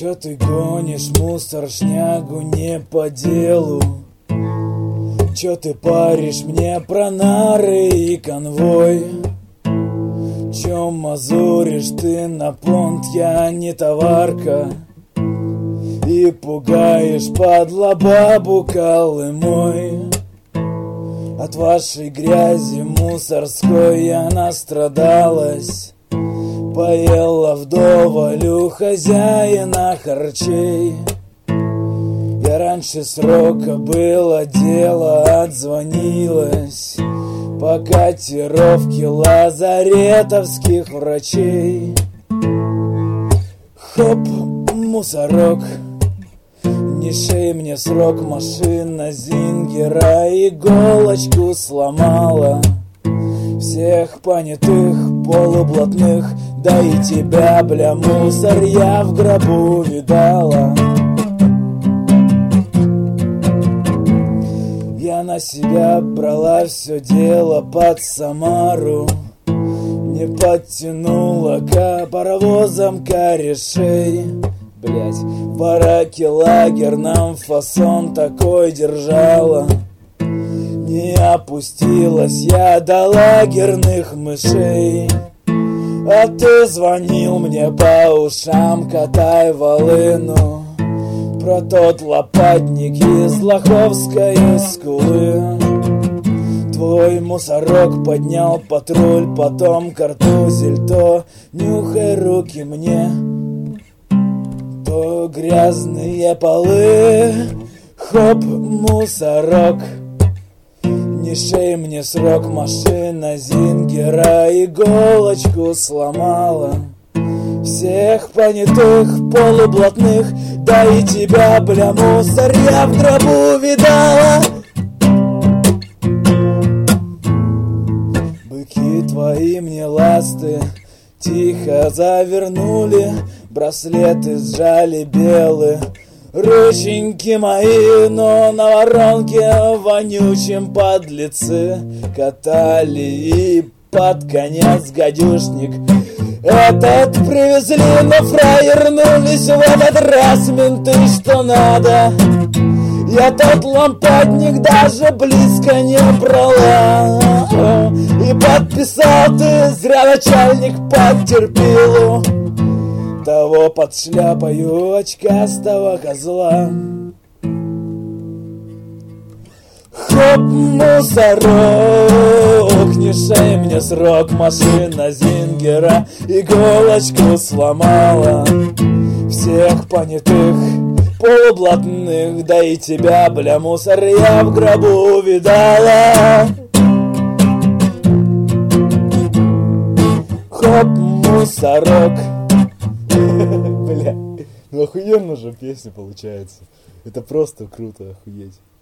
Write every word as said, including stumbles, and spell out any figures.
Чё ты гонишь мусор, шнягу не по делу? Чё ты паришь мне про нары и конвой? Чё мазуришь ты на понт, я не товарка, и пугаешь подло бабу Колымой? От вашей грязи мусорской я настрадалась, поела вдоволь у хозяина харчей. Я раньше срока было дело, отзвонилась по котировке лазаретовских врачей. Хоп, мусорок, не шей мне срок, машина Зингера иголочку сломала. Всех понятых, полублатных, да и тебя, бля, мусор, я в гробу видала. Я на себя брала все дело под Самару, не подтянула к паровозам корешей. Блять, в бараке лагерном фасон такой держала, не опустилась я до лагерных мышей. А ты звонил мне по ушам, катай волыну про тот лопатник из Лоховской скулы. Твой мусорок поднял патруль, потом картузель, то нюхай руки мне, то грязные полы. Хоп, мусорок, не шей мне срок, машина Зингера иголочку сломала. Всех понятых, полублатных, да и тебя, бля, мусор, я в гробу видала. Быки твои мне ласты тихо завернули, браслеты сжали белые, рученьки мои, но на воронке вонючем подлецы катали, и под конец гадюшник этот привезли, но фраернулись в этот раз менты, что надо. Я тот лампадник даже близко не брала, и подписал ты зря, начальник, потерпилу того под шляпою очкастого козла. Хоп, мусорок, не шей мне срок, машина Зингера иголочку сломала. Всех понятых, полублатных, да и тебя, бля, мусор, я в гробу видала. Хоп, мусорок. Бля, ну охуенно же песня получается. Это просто круто, охуеть.